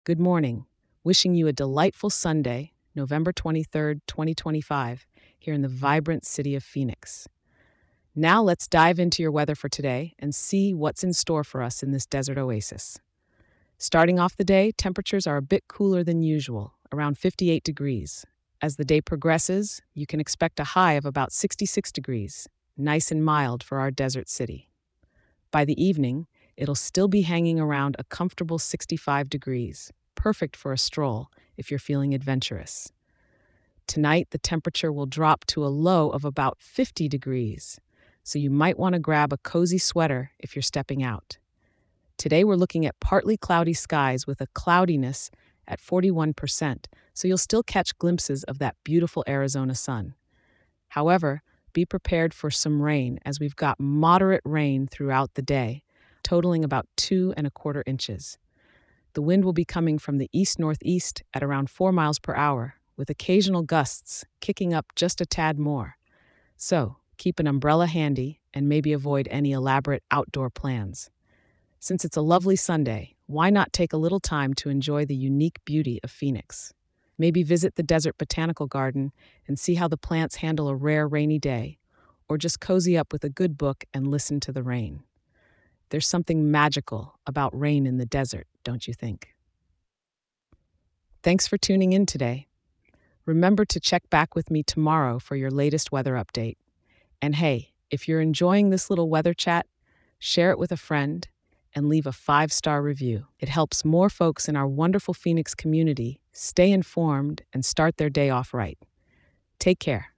Good morning. Wishing you a delightful Sunday, November 23rd, 2025, here in the vibrant city of Phoenix. Now let's dive into your weather for today and see what's in store for us in this desert oasis. Starting off the day, temperatures are a bit cooler than usual, around 58 degrees. As the day progresses, you can expect a high of about 66 degrees, nice and mild for our desert city. By the evening, it'll still be hanging around a comfortable 65 degrees, perfect for a stroll if you're feeling adventurous. Tonight, the temperature will drop to a low of about 50 degrees, so you might want to grab a cozy sweater if you're stepping out. Today, we're looking at partly cloudy skies with a cloudiness at 41%, so you'll still catch glimpses of that beautiful Arizona sun. However, be prepared for some rain as we've got moderate rain throughout the day, totaling about 2.25 inches. The wind will be coming from the east-northeast at around 4 miles per hour, with occasional gusts kicking up just a tad more. So, keep an umbrella handy and maybe avoid any elaborate outdoor plans. Since it's a lovely Sunday, why not take a little time to enjoy the unique beauty of Phoenix? Maybe visit the Desert Botanical Garden and see how the plants handle a rare rainy day, or just cozy up with a good book and listen to the rain. There's something magical about rain in the desert, don't you think? Thanks for tuning in today. Remember to check back with me tomorrow for your latest weather update. And hey, if you're enjoying this little weather chat, share it with a friend and leave a 5-star review. It helps more folks in our wonderful Phoenix community stay informed and start their day off right. Take care.